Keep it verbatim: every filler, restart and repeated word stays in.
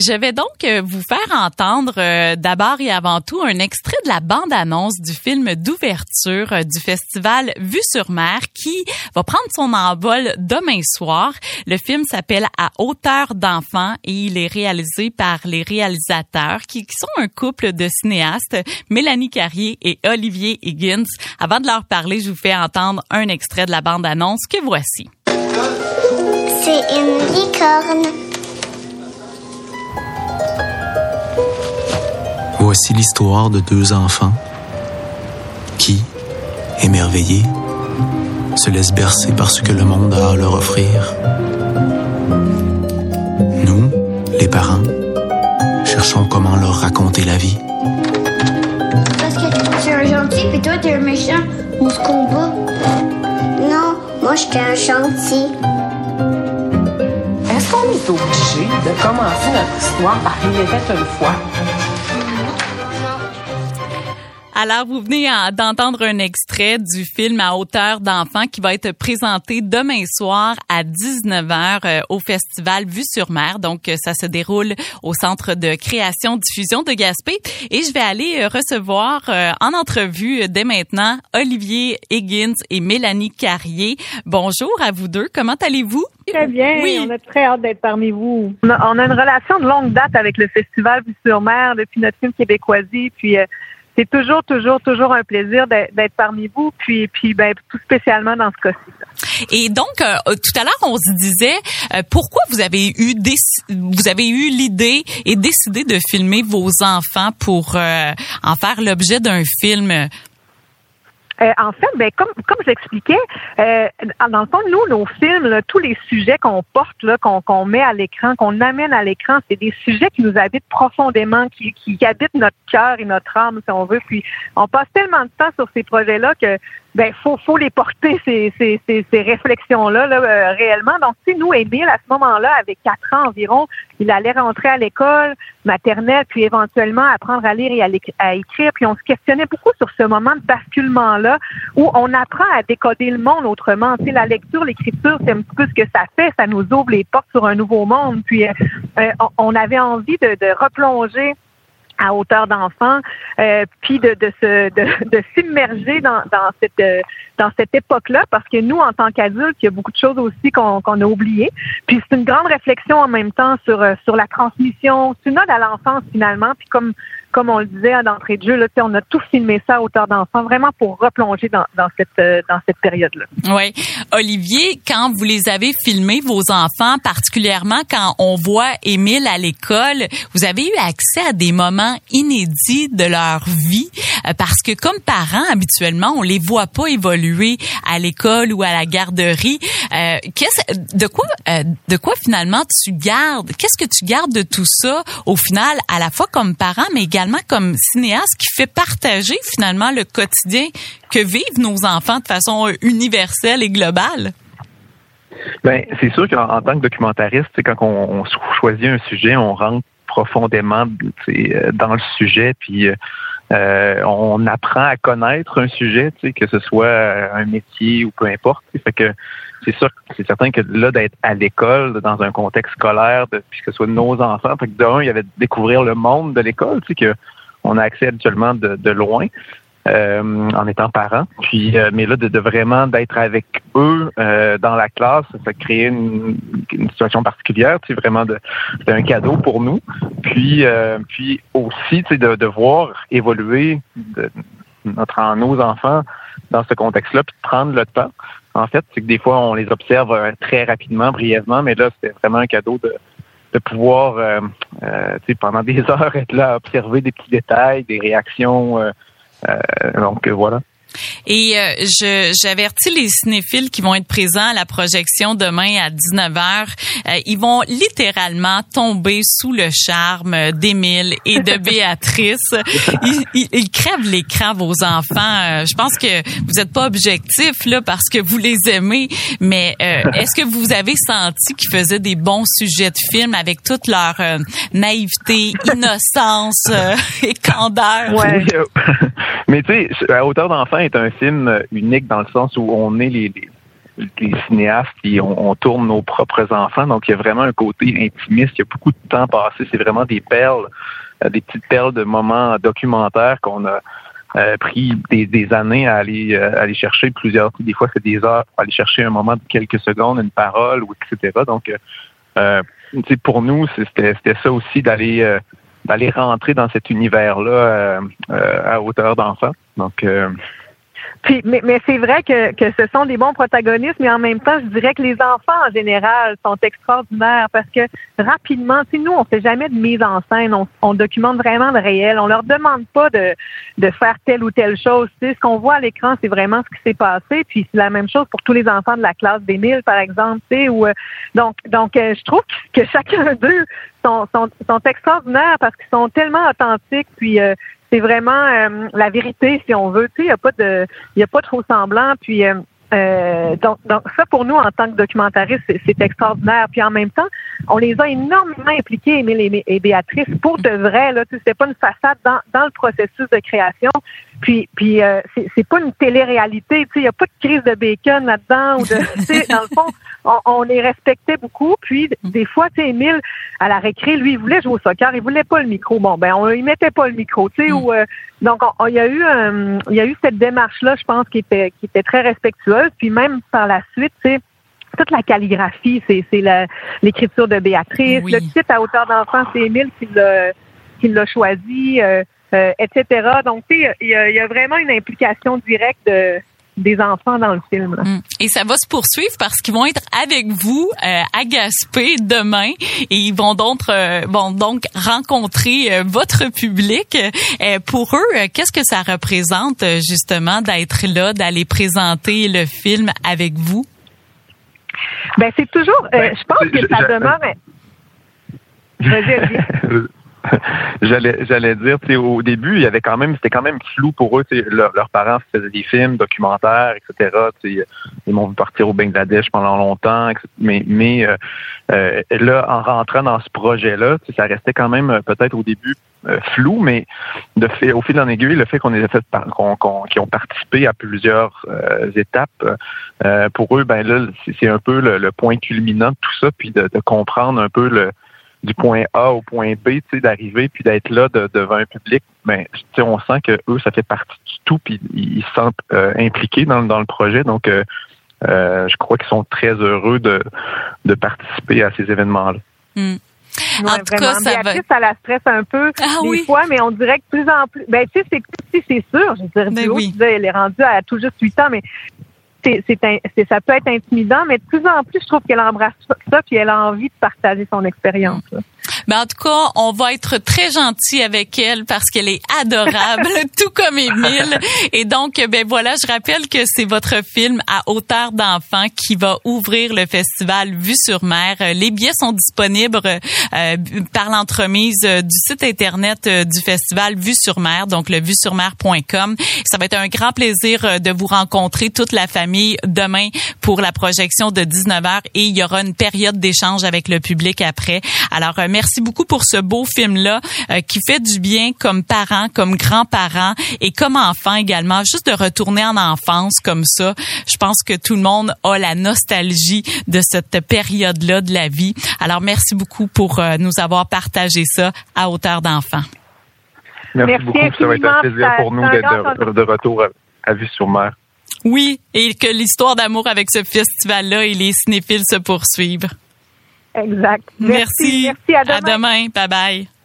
Je vais donc vous faire entendre euh, d'abord et avant tout un extrait de la bande-annonce du film d'ouverture euh, du festival Vue sur Mer qui va prendre son envol demain soir. Le film s'appelle À hauteur d'enfant et il est réalisé par les réalisateurs qui, qui sont un couple de cinéastes, Mélanie Carrier et Olivier Higgins. Avant de leur parler, je vous fais entendre un extrait de la bande-annonce que voici. C'est une licorne. Voici l'histoire de deux enfants qui, émerveillés, se laissent bercer par ce que le monde a à leur offrir. Nous, les parents, cherchons comment leur raconter la vie. Parce que tu es un gentil, puis toi, tu es un méchant. On se combat. Non, moi, j'étais un gentil. Est-ce qu'on est obligé de commencer notre histoire par « Il était une fois ». Alors, vous venez d'entendre un extrait du film À hauteur d'enfant qui va être présenté demain soir à dix-neuf heures au festival Vue sur Mer. Donc, ça se déroule au Centre de création diffusion de Gaspé. Et je vais aller recevoir en entrevue dès maintenant Olivier Higgins et Mélanie Carrier. Bonjour à vous deux. Comment allez-vous? Très bien. Oui. On a très hâte d'être parmi vous. On a, on a une relation de longue date avec le festival Vue sur Mer depuis notre film Québécoisie. Puis, euh, c'est toujours, toujours, toujours un plaisir d'être, d'être parmi vous, puis, puis ben, tout spécialement dans ce cas-ci. Et donc, euh, tout à l'heure, on se disait, euh, pourquoi vous avez eu des, vous avez eu l'idée et décidé de filmer vos enfants pour euh, en faire l'objet d'un film? Euh, en fait, ben comme comme j'expliquais, euh, dans le fond, nous, nos films, là, tous les sujets qu'on porte, là, qu'on, qu'on met à l'écran, qu'on amène à l'écran, c'est des sujets qui nous habitent profondément, qui, qui habitent notre cœur et notre âme, si on veut. Puis, on passe tellement de temps sur ces projets-là que ben faut faut les porter ces ces ces, ces réflexions-là là, euh, réellement. Donc, tu sais, nous, Émile, à ce moment-là, avec quatre ans environ, il allait rentrer à l'école maternelle, puis éventuellement apprendre à lire et à, à écrire. Puis on se questionnait beaucoup sur ce moment de basculement-là où on apprend à décoder le monde autrement. Tu sais, la lecture, l'écriture, c'est un petit peu ce que ça fait. Ça nous ouvre les portes sur un nouveau monde. Puis euh, on avait envie de, de replonger à hauteur d'enfant, euh, puis de, de se de, de s'immerger dans, dans cette euh, dans cette époque-là, parce que nous, en tant qu'adultes, il y a beaucoup de choses aussi qu'on, qu'on a oubliées. Puis c'est une grande réflexion en même temps sur sur la transmission, c'est une ode à l'enfance finalement. Puis comme comme on le disait d'entrée de jeu, là, on a tout filmé ça à hauteur d'enfant, vraiment pour replonger dans, dans cette euh, dans cette période-là. Oui. Olivier, quand vous les avez filmés, vos enfants, particulièrement quand on voit Émile à l'école, vous avez eu accès à des moments inédits de leur vie, euh, parce que comme parents, habituellement, on les voit pas évoluer à l'école ou à la garderie. Euh, qu'est-ce, de quoi, euh, de quoi finalement tu gardes? Qu'est-ce que tu gardes de tout ça, au final, à la fois comme parent, mais également comme cinéaste qui fait partager finalement le quotidien que vivent nos enfants de façon universelle et globale? Ben, c'est sûr qu'en en tant que documentariste, quand on, on choisit un sujet, on rentre profondément dans le sujet, puis euh, on apprend à connaître un sujet, que ce soit un métier ou peu importe. Fait que c'est sûr, c'est certain que là, d'être à l'école, dans un contexte scolaire, de, puis que ce soit nos enfants, fait que d'un, il y avait de découvrir le monde de l'école, tu sais, que on a accès habituellement de, de loin, euh, en étant parents. Puis, euh, mais là, de, de vraiment d'être avec eux euh, dans la classe, ça fait créer une, une situation particulière, tu sais, vraiment de, c'est un cadeau pour nous. Puis, euh, puis aussi, tu sais, de, de voir évoluer de, notre nos enfants dans ce contexte-là, puis de prendre le temps. En fait, c'est que des fois, on les observe euh, très rapidement, brièvement, mais là, c'était vraiment un cadeau de, de pouvoir, euh, euh, tu sais, pendant des heures, être là à observer des petits détails, des réactions. Euh, euh, donc, euh, voilà. Et euh, je j'avertis les cinéphiles qui vont être présents à la projection demain à dix-neuf heures. Euh, ils vont littéralement tomber sous le charme d'Émile et de Béatrice. Ils, ils, ils crèvent l'écran, vos enfants. Euh, je pense que vous n'êtes pas objectif là parce que vous les aimez, mais euh, est-ce que vous avez senti qu'ils faisaient des bons sujets de film avec toute leur euh, naïveté, innocence euh, et candeur? Ouais. Mais tu sais, À hauteur d'enfant est un film unique dans le sens où on est les, les les cinéastes, qui, on, on tourne nos propres enfants, donc il y a vraiment un côté intimiste, il y a beaucoup de temps passé, c'est vraiment des perles, euh, des petites perles de moments documentaires qu'on a euh, pris des, des années à aller, euh, aller chercher, plusieurs, des fois c'est des heures pour aller chercher un moment de quelques secondes, une parole, ou et cetera. Donc, euh, pour nous, c'était, c'était ça aussi d'aller... Euh, d'aller rentrer dans cet univers-là euh, euh, à hauteur d'enfant. Donc, euh... Puis, mais, mais c'est vrai que, que ce sont des bons protagonistes, mais en même temps, je dirais que les enfants, en général, sont extraordinaires parce que rapidement, tu sais, nous, on fait jamais de mise en scène, on, on documente vraiment le réel. On leur demande pas de, de faire telle ou telle chose. Tu sais, ce qu'on voit à l'écran, c'est vraiment ce qui s'est passé. Puis c'est la même chose pour tous les enfants de la classe d'Émile, par exemple. Tu sais, où, donc, donc, euh, je trouve que chacun d'eux sont, sont, sont extraordinaires parce qu'ils sont tellement authentiques. Puis euh, c'est vraiment euh, la vérité, si on veut. Tu sais, il y a pas de, il y a pas de faux semblant. Puis euh, euh, donc, donc ça pour nous en tant que documentariste, c'est, c'est extraordinaire. Puis en même temps, on les a énormément impliqués, Émile et, et Béatrice, pour de vrai. Là, tu sais, c'est pas une façade dans, dans le processus de création. Puis, puis euh, c'est, c'est pas une télé-réalité. Tu sais, il y a pas de crise de bacon là-dedans ou de, tu sais, dans le fond. On, on les respectait beaucoup. Puis, des fois, tu sais, Émile, à la récré, lui, il voulait jouer au soccer. Il voulait pas le micro. Bon, ben, on lui mettait pas le micro, tu sais. Mm. Ou, euh, donc, on, on, il y a eu, euh, il y a eu cette démarche-là, je pense, qui était, qui était très respectueuse. Puis, même par la suite, tu sais, toute la calligraphie, c'est, c'est la, l'écriture de Béatrice. Oui. Le titre à hauteur d'enfant, c'est Émile qui l'a, qui l'a choisi, euh, euh, et cetera. Donc, tu sais, il y a, il y a vraiment une implication directe de des enfants dans le film. Là. Et ça va se poursuivre parce qu'ils vont être avec vous euh, à Gaspé demain et ils vont donc, euh, vont donc rencontrer euh, votre public. Euh, pour eux, euh, qu'est-ce que ça représente euh, justement d'être là, d'aller présenter le film avec vous? Ben c'est toujours, euh, ben, je pense que ça je, demeure... Je... Vas-y, vas-y. j'allais j'allais dire, tu sais, au début, il y avait quand même, c'était quand même flou pour eux, tu sais, leur, leurs parents faisaient des films, documentaires, et cetera. Tu sais, ils m'ont vu partir au Bangladesh pendant longtemps, et cetera. Mais, mais euh, euh, là, en rentrant dans ce projet-là, tu sais, ça restait quand même euh, peut-être au début euh, flou, mais de fait, au fil en aiguille, le fait qu'on ait fait, qu'on, qu'on, qu'ils ont participé à plusieurs euh, étapes, euh, pour eux, ben là, c'est, c'est un peu le, le point culminant de tout ça, puis de, de comprendre un peu le du point A au point B, tu sais, d'arriver puis d'être là de, devant un public, ben, tu sais, on sent que eux, ça fait partie du tout, puis ils se sentent euh, impliqués dans, dans le projet. Donc, euh, euh, je crois qu'ils sont très heureux de, de participer à ces événements-là. Mm. Ouais, en tout vraiment. cas, ça Béatrice, va... ça la stresse un peu ah, des oui. fois, mais on dirait que de plus en plus... Ben, tu sais, c'est, c'est, c'est sûr, je dirais, ben, oui. elle est rendue à tout juste huit ans, mais C'est, c'est, c'est, ça peut être intimidant, mais de plus en plus, je trouve qu'elle embrasse ça puis elle a envie de partager son expérience. Là. Mais en tout cas, on va être très gentil avec elle parce qu'elle est adorable, tout comme Émile. Et donc, ben voilà, je rappelle que c'est votre film à hauteur d'enfant qui va ouvrir le festival Vue sur Mer. Les billets sont disponibles euh, par l'entremise du site internet du festival Vue sur Mer, donc le vue sur mer point com. Ça va être un grand plaisir de vous rencontrer, toute la famille, demain pour la projection de dix-neuf heures et il y aura une période d'échange avec le public après. Alors, euh, merci beaucoup pour ce beau film-là euh, qui fait du bien comme parents, comme grands-parents et comme enfants également. Juste de retourner en enfance comme ça, je pense que tout le monde a la nostalgie de cette période-là de la vie. Alors, merci beaucoup pour euh, nous avoir partagé ça à hauteur d'enfant. Merci, merci beaucoup. Ça va être un plaisir ça, pour nous d'être de, de retour à, à Vue sur Mer. Oui, et que l'histoire d'amour avec ce festival-là et les cinéphiles se poursuivent. Exact. Merci. Merci. Merci. À demain. À demain. Bye bye.